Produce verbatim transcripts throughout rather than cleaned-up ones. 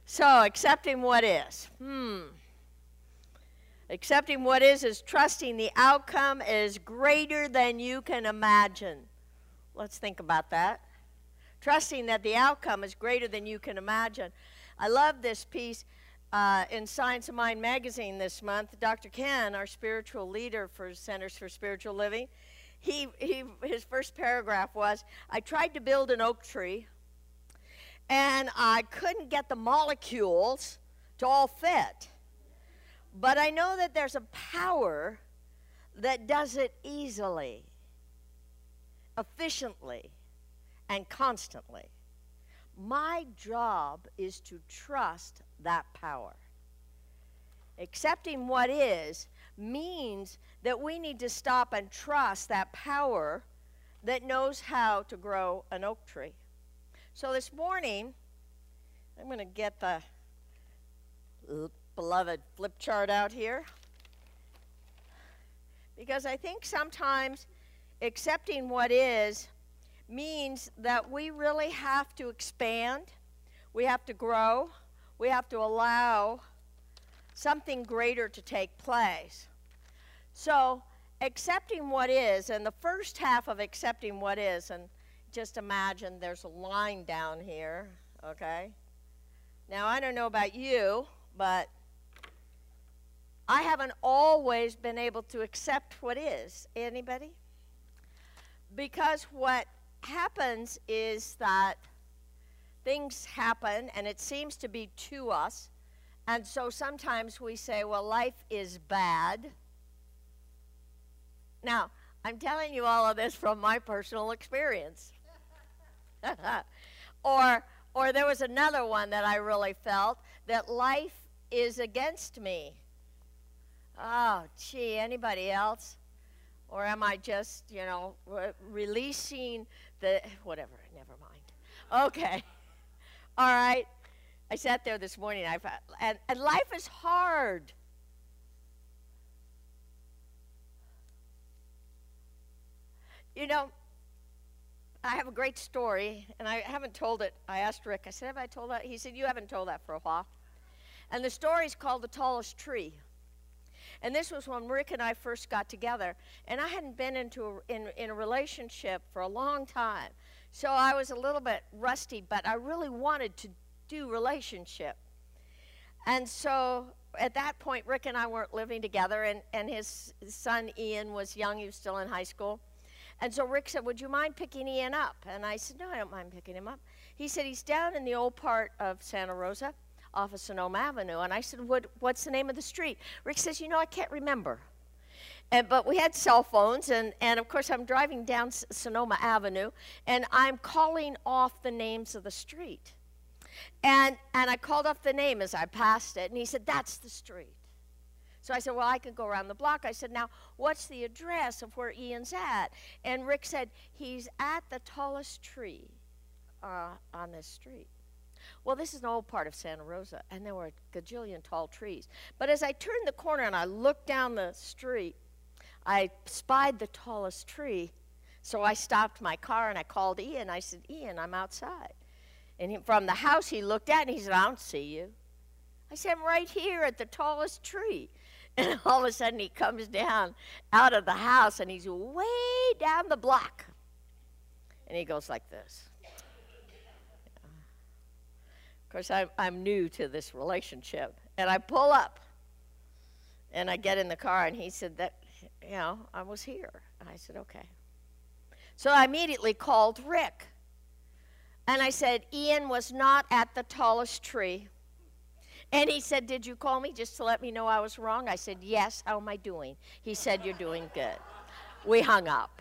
So, accepting what is. Hmm. Accepting what is is trusting the outcome is greater than you can imagine. Let's think about that. Trusting that the outcome is greater than you can imagine. I love this piece uh, in Science of Mind magazine this month. Doctor Ken, our spiritual leader for Centers for Spiritual Living, he, he, his first paragraph was, I tried to build an oak tree, and I couldn't get the molecules to all fit. But I know that there's a power that does it easily, efficiently, and constantly. My job is to trust that power. Accepting what is means that we need to stop and trust that power that knows how to grow an oak tree. So this morning, I'm going to get the beloved flip chart out here, because I think sometimes accepting what is means that we really have to expand, we have to grow, we have to allow something greater to take place. So accepting what is, and the first half of accepting what is, and just imagine there's a line down here, okay? Now, I don't know about you, but I haven't always been able to accept what is. Anybody? Because what happens is that things happen, and it seems to be to us, and so sometimes we say, well, life is bad. Now, I'm telling you all of this from my personal experience. or, or there was another one that I really felt, that life is against me. Oh, gee, anybody else? Or am I just, you know, re releasing the, whatever, never mind. Okay, all right. I sat there this morning, I, and, and life is hard. You know, I have a great story, and I haven't told it. I asked Rick, I said, have I told that? He said, you haven't told that for a while. And the story's called The Tallest Tree. And this was when Rick and I first got together. And I hadn't been into a, in, in a relationship for a long time. So I was a little bit rusty, but I really wanted to do relationship. And so at that point, Rick and I weren't living together, and, and his son Ian was young. He was still in high school. And so Rick said, would you mind picking Ian up? And I said, no, I don't mind picking him up. He said, he's down in the old part of Santa Rosa, off of Sonoma Avenue. And I said, what, what's the name of the street? Rick says, you know, I can't remember. And, but we had cell phones, and, and of course I'm driving down S Sonoma Avenue, and I'm calling off the names of the street. And, and I called off the name as I passed it, and he said, that's the street. So I said, well, I could go around the block. I said, now, what's the address of where Ian's at? And Rick said, he's at the tallest tree uh, on this street. Well, this is an old part of Santa Rosa, and there were a gajillion tall trees. But as I turned the corner and I looked down the street, I spied the tallest tree. So I stopped my car and I called Ian. I said, Ian, I'm outside. And he, from the house he looked at, and he said, I don't see you. I said, I'm right here at the tallest tree. And all of a sudden he comes down out of the house, and he's way down the block. And he goes like this. Of course, I'm, I'm new to this relationship. And I pull up, and I get in the car, and he said that, you know, I was here. And I said, okay. So I immediately called Rick. And I said, Ian was not at the tallest tree. And he said, did you call me just to let me know I was wrong? I said, yes, how am I doing? He said, you're doing good. We hung up.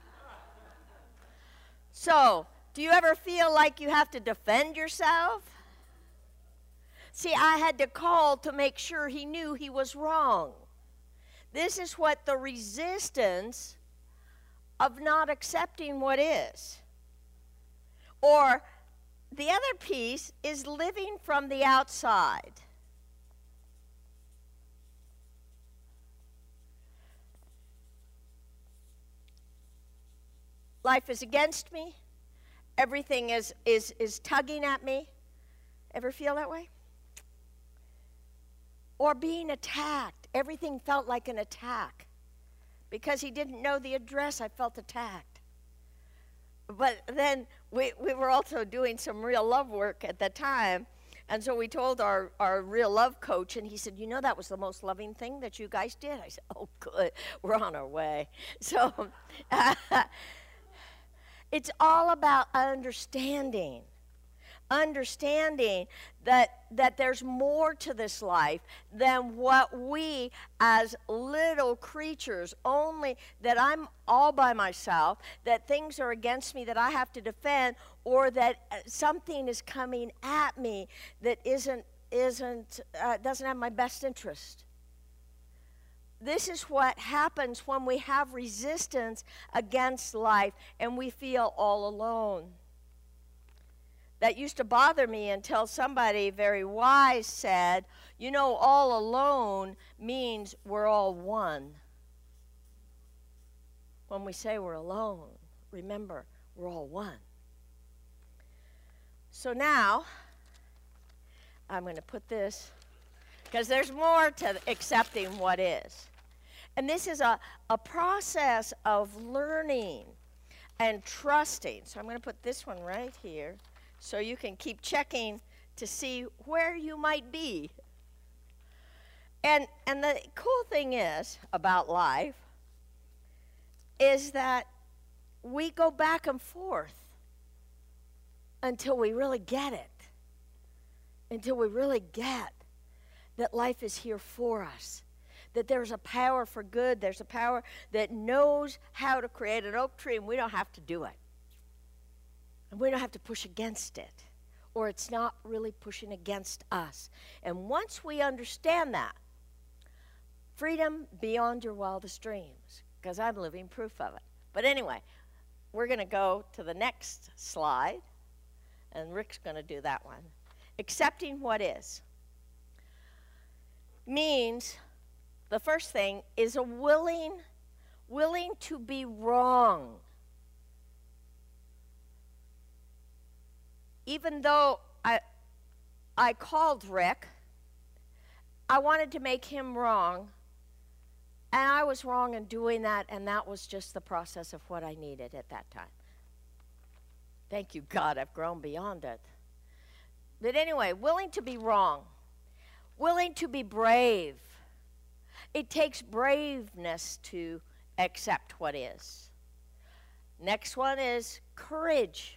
So, do you ever feel like you have to defend yourself? See, I had to call to make sure he knew he was wrong. This is what the resistance of not accepting what is. Or the other piece is living from the outside. Life is against me. Everything is, is, is tugging at me. Ever feel that way? or being attacked. Everything felt like an attack. Because he didn't know the address, I felt attacked. But then we, we were also doing some real love work at the time. And so we told our, our real love coach, and he said, you know, that was the most loving thing that you guys did. I said, oh, good. We're on our way. So uh, it's all about understanding. Understanding that that there's more to this life than what we as little creatures only, that I'm all by myself, that things are against me that I have to defend, or that something is coming at me that isn't isn't uh, doesn't have my best interest. This is what happens when we have resistance against life and we feel all alone. That used to bother me until somebody very wise said, you know, all alone means we're all one. When we say we're alone, remember, we're all one. So now, I'm going to put this, because there's more to accepting what is. And this is a, a process of learning and trusting. So I'm going to put this one right here, so you can keep checking to see where you might be. And, and the cool thing is about life is that we go back and forth until we really get it. Until we really get that life is here for us. That there's a power for good. There's a power that knows how to create an oak tree, and we don't have to do it. And we don't have to push against it, or it's not really pushing against us. And once we understand that, freedom beyond your wildest dreams, because I'm living proof of it. But anyway, we're going to go to the next slide, and Rick's going to do that one. Accepting what is means, the first thing is a willing, willing to be wrong. Even though I, I called Rick, I wanted to make him wrong, and I was wrong in doing that, and that was just the process of what I needed at that time. Thank you, God, I've grown beyond it. But anyway, willing to be wrong, willing to be brave. It takes braveness to accept what is. Next one is courage.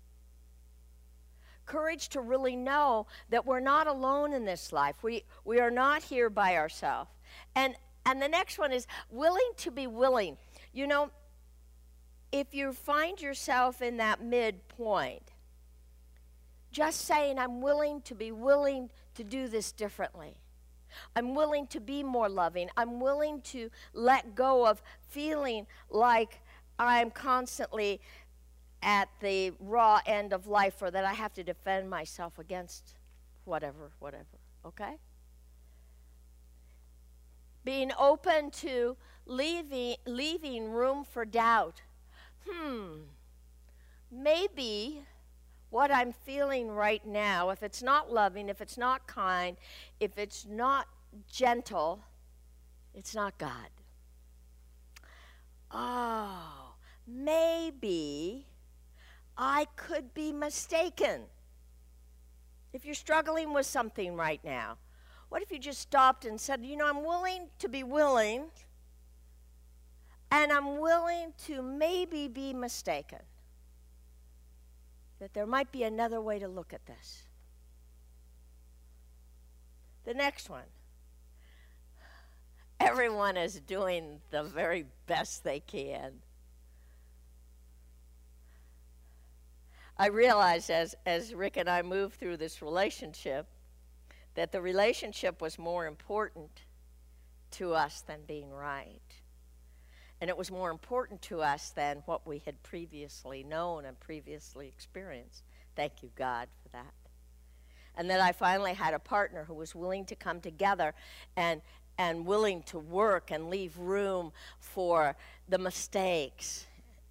Courage to really know that we're not alone in this life. We, we are not here by ourselves. And, and the next one is willing to be willing. You know, if you find yourself in that midpoint, just saying, I'm willing to be willing to do this differently. I'm willing to be more loving. I'm willing to let go of feeling like I'm constantly at the raw end of life, or that I have to defend myself against whatever, whatever, okay? Being open to leaving, leaving room for doubt. Hmm, maybe what I'm feeling right now, if it's not loving, if it's not kind, if it's not gentle, it's not God. Oh, maybe I could be mistaken. If you're struggling with something right now, what if you just stopped and said, you know, I'm willing to be willing, and I'm willing to maybe be mistaken. That there might be another way to look at this. The next one. Everyone is doing the very best they can. I realized as, as Rick and I moved through this relationship that the relationship was more important to us than being right. And it was more important to us than what we had previously known and previously experienced. Thank you, God, for that. And then I finally had a partner who was willing to come together and, and willing to work and leave room for the mistakes.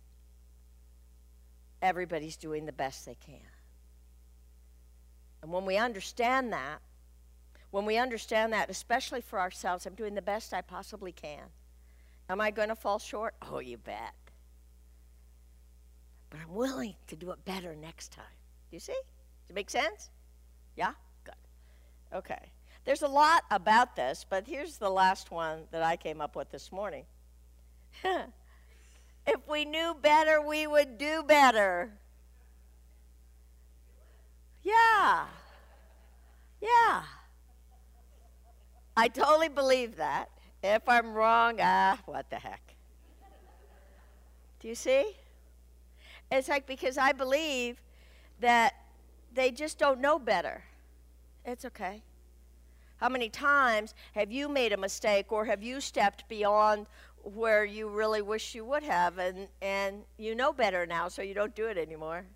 Everybody's doing the best they can. And when we understand that, When we understand that, especially for ourselves, I'm doing the best I possibly can. Am I going to fall short? Oh, you bet. But I'm willing to do it better next time. Do you see? Does it make sense? Yeah? Good. Okay. There's a lot about this, but here's the last one that I came up with this morning. If we knew better, we would do better. Yeah. Yeah. I totally believe that. If I'm wrong, ah, what the heck. Do you see? It's like because I believe that they just don't know better. It's okay. How many times have you made a mistake or have you stepped beyond where you really wish you would have, and, and you know better now, so you don't do it anymore?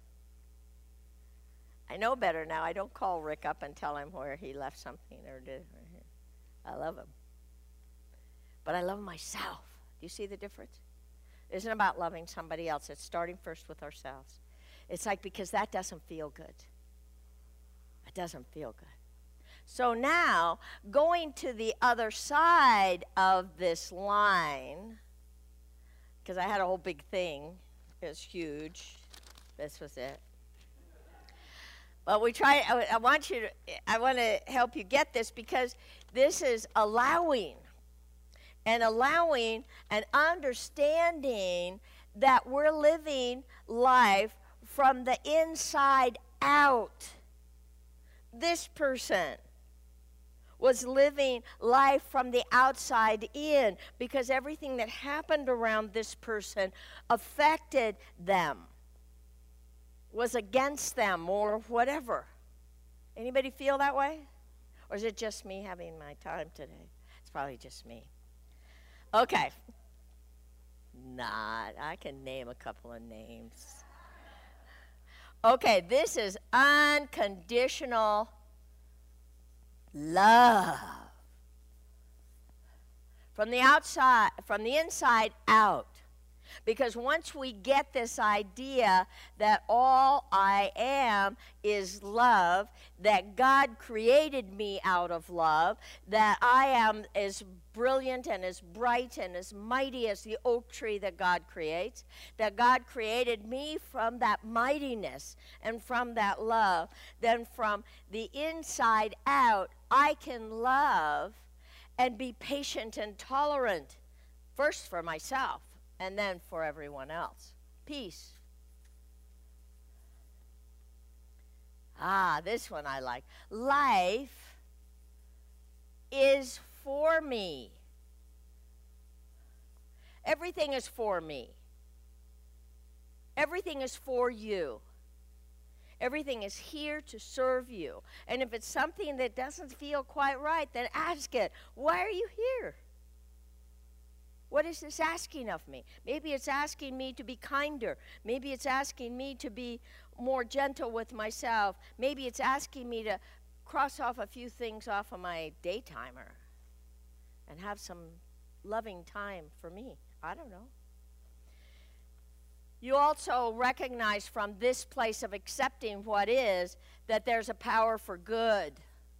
I know better now. I don't call Rick up and tell him where he left something or did. I love him. But I love myself. Do you see the difference? It isn't about loving somebody else. It's starting first with ourselves. It's like because that doesn't feel good. It doesn't feel good. So now, going to the other side of this line, because I had a whole big thing. It was huge. This was it. But we try, I, I want you to, I want to help you get this because this is allowing. And allowing and understanding that we're living life from the inside out. This person was living life from the outside in because everything that happened around this person affected them, was against them, or whatever. Anybody feel that way? Or is it just me having my time today? It's probably just me. Okay. Not. I can name a couple of names. Okay, this is unconditional love. From the outside, from the inside out. Because once we get this idea that all I am is love, that God created me out of love, that I am as brilliant and as bright and as mighty as the oak tree that God creates, that God created me from that mightiness and from that love, then from the inside out, I can love and be patient and tolerant, first for myself, and then for everyone else. Peace. Ah, this one I like. Life is for me. Everything is for me. Everything is for you. Everything is here to serve you. And if it's something that doesn't feel quite right, then ask it. Why are you here? What is this asking of me? Maybe it's asking me to be kinder. Maybe it's asking me to be more gentle with myself. Maybe it's asking me to cross off a few things off of my day timer and have some loving time for me. I don't know. You also recognize from this place of accepting what is that there's a power for good.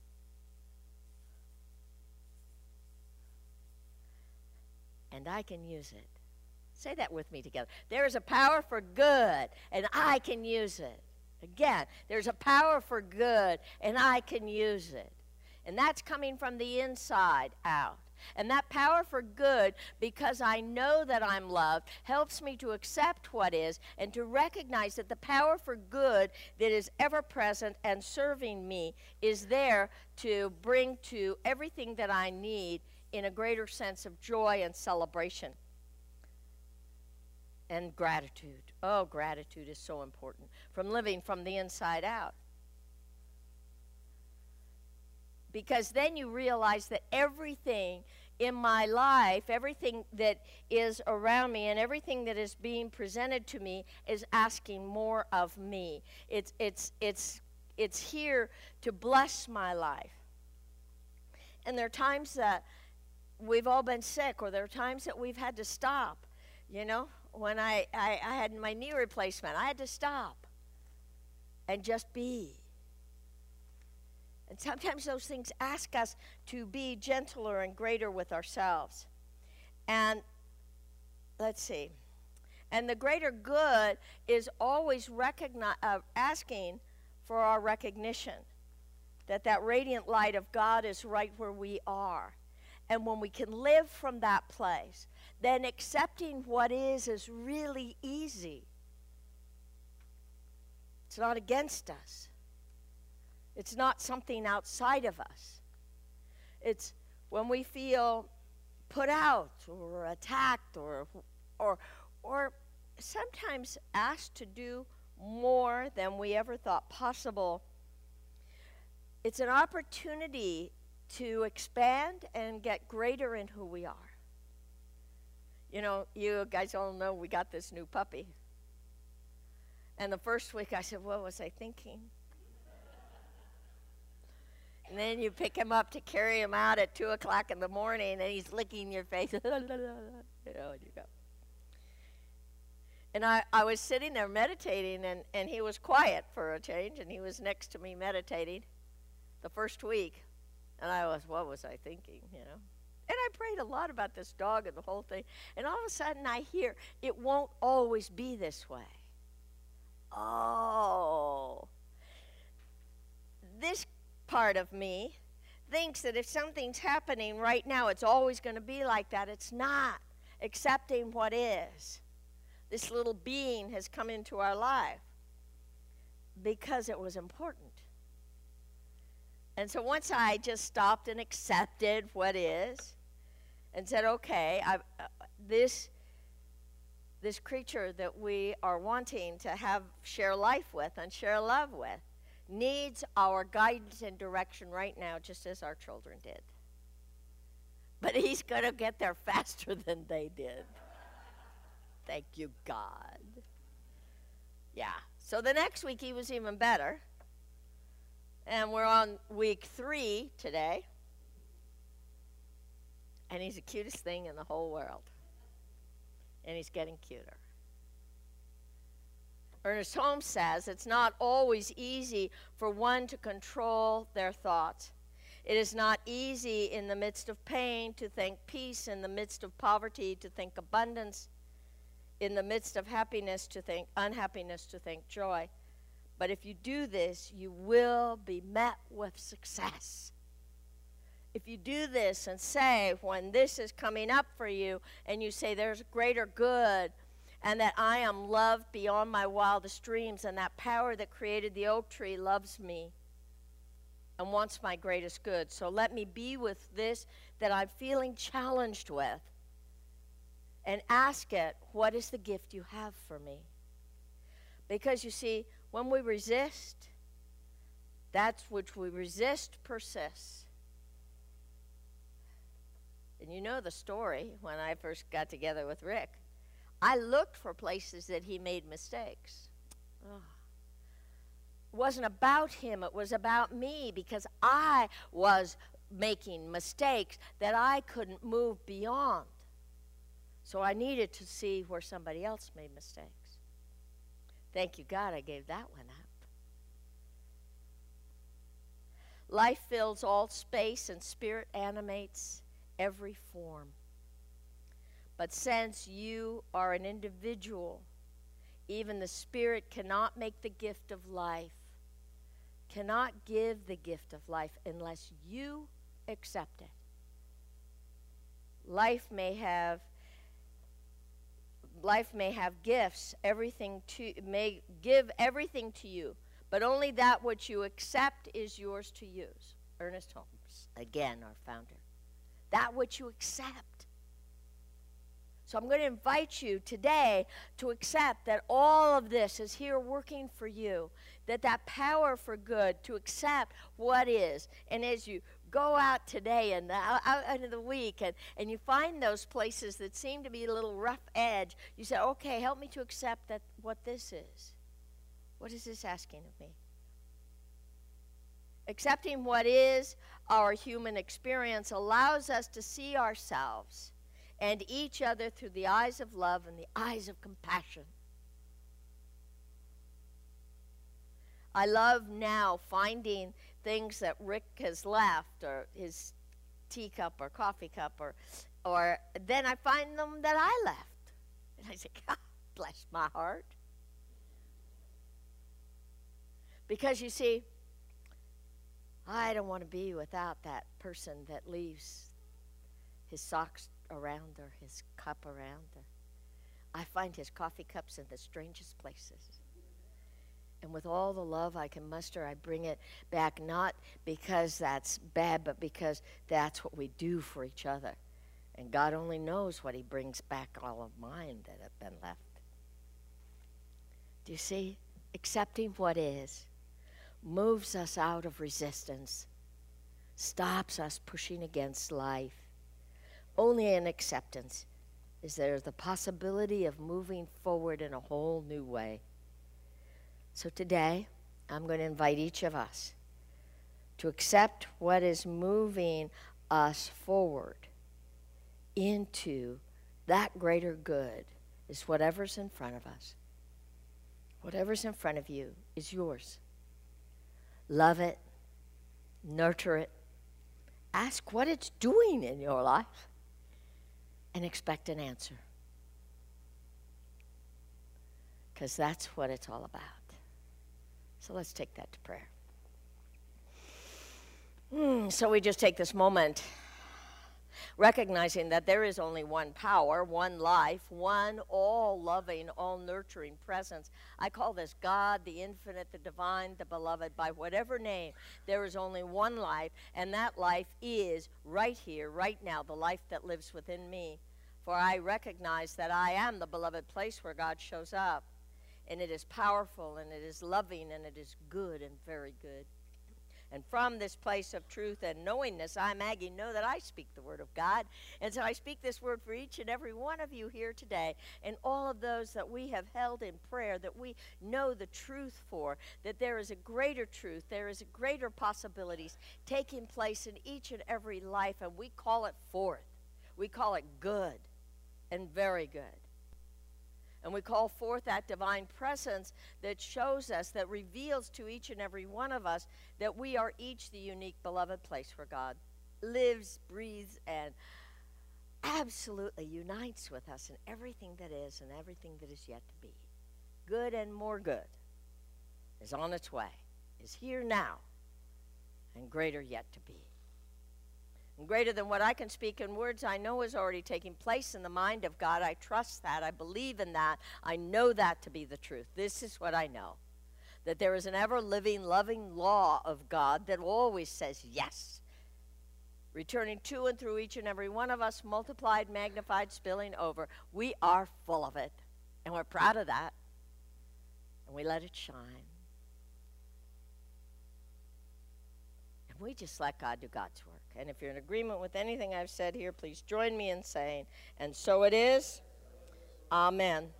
And I can use it. Say that with me together. There is a power for good, and I can use it. Again, there's a power for good, and I can use it. And that's coming from the inside out. And that power for good, because I know that I'm loved, helps me to accept what is and to recognize that the power for good that is ever present and serving me is there to bring to everything that I need in a greater sense of joy and celebration and gratitude. Oh, gratitude is so important. From living from the inside out. Because then you realize that everything in my life, everything that is around me and everything that is being presented to me is asking more of me. It's, it's, it's, it's here to bless my life. And there are times that we've all been sick, or there are times that we've had to stop. You know, when I, I, I had my knee replacement, I had to stop and just be. And sometimes those things ask us to be gentler and greater with ourselves. And let's see. And the greater good is always recogni- uh, asking for our recognition that that radiant light of God is right where we are. And when we can live from that place, then accepting what is is really easy. It's not against us. It's not something outside of us. It's when we feel put out or attacked or or or sometimes asked to do more than we ever thought possible. It's an opportunity to expand and get greater in who we are. You know, you guys all know we got this new puppy. And the first week I said, what was I thinking? And then you pick him up to carry him out at two o'clock in the morning, and he's licking your face. You know, and you go. And I, I was sitting there meditating, and, and he was quiet for a change, and he was next to me meditating the first week. And I was, what was I thinking, you know? And I prayed a lot about this dog and the whole thing. And all of a sudden I hear, it won't always be this way. Oh. This part of me thinks that if something's happening right now, it's always going to be like that. It's not. Accepting what is. This little being has come into our life because it was important. And so once I just stopped and accepted what is and said, okay, I've, uh, this, this creature that we are wanting to have share life with and share love with needs our guidance and direction right now, just as our children did. But he's going to get there faster than they did. Thank you, God. Yeah. So the next week he was even better. And we're on week three today. And he's the cutest thing in the whole world. And he's getting cuter. Ernest Holmes says, it's not always easy for one to control their thoughts. It is not easy in the midst of pain to think peace, in the midst of poverty to think abundance, in the midst of happiness to think unhappiness, to think joy. But if you do this, you will be met with success. If you do this and say, when this is coming up for you, and you say there's greater good, and that I am loved beyond my wildest dreams, and that power that created the oak tree loves me and wants my greatest good. So let me be with this that I'm feeling challenged with, and ask it, what is the gift you have for me? Because you see, when we resist, that which we resist persists. And you know the story when I first got together with Rick. I looked for places that he made mistakes. Oh. It wasn't about him, it was about me, because I was making mistakes that I couldn't move beyond. So I needed to see where somebody else made mistakes. Thank you, God, I gave that one up. Life fills all space, and spirit animates every form. But since you are an individual, even the spirit cannot make the gift of life, cannot give the gift of life unless you accept it. Life may have Life may have gifts, everything to may give everything to you, but only that which you accept is yours to use. Ernest Holmes, again, our founder. That which you accept. So I'm going to invite you today to accept that all of this is here working for you, that that power for good, to accept what is. And as you go out today and out, out into the week and, and you find those places that seem to be a little rough edge, you say, okay, help me to accept that what this is. What is this asking of me? Accepting what is our human experience allows us to see ourselves and each other through the eyes of love and the eyes of compassion. I love now finding things that Rick has left, or his teacup or coffee cup, or, or then I find them that I left. And I say, God bless my heart. Because you see, I don't want to be without that person that leaves his socks around or his cup around. Or I find his coffee cups in the strangest places. And with all the love I can muster, I bring it back, not because that's bad, but because that's what we do for each other. And God only knows what he brings back all of mine that have been left. Do you see? Accepting what is moves us out of resistance, stops us pushing against life. Only in acceptance is there the possibility of moving forward in a whole new way. So today, I'm going to invite each of us to accept what is moving us forward into that greater good is whatever's in front of us. Whatever's in front of you is yours. Love it, nurture it, ask what it's doing in your life, and expect an answer. Because that's what it's all about. So let's take that to prayer. Mm, so we just take this moment, recognizing that there is only one power, one life, one all-loving, all-nurturing presence. I call this God, the infinite, the divine, the beloved, by whatever name. There is only one life, and that life is right here, right now, the life that lives within me. For I recognize that I am the beloved place where God shows up. And it is powerful, and it is loving, and it is good and very good. And from this place of truth and knowingness, I, Maggie, know that I speak the word of God. And so I speak this word for each and every one of you here today, and all of those that we have held in prayer, that we know the truth for, that there is a greater truth, there is a greater possibilities taking place in each and every life, and we call it forth. We call it good and very good. And we call forth that divine presence that shows us, that reveals to each and every one of us that we are each the unique beloved place where God lives, breathes, and absolutely unites with us in everything that is and everything that is yet to be. Good and more good is on its way, is here now, and greater yet to be. And greater than what I can speak in words, I know is already taking place in the mind of God. I trust that. I believe in that. I know that to be the truth. This is what I know, that there is an ever-living, loving law of God that always says yes, returning to and through each and every one of us, multiplied, magnified, spilling over. We are full of it, and we're proud of that, and we let it shine. And we just let God do God's work. And if you're in agreement with anything I've said here, please join me in saying, and so it is. Amen.